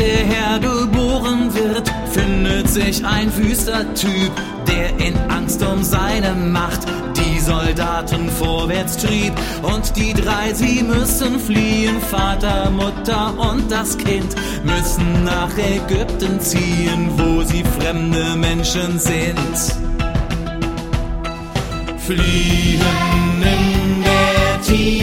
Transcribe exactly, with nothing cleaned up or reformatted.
der Herr geboren wird, findet sich ein wüster Typ, der in Angst um seine Macht die Soldaten vorwärts trieb. Und die drei, sie müssen fliehen, Vater, Mutter und das Kind, müssen nach Ägypten ziehen, wo sie fremde Menschen sind. Fliehen in der Tiefe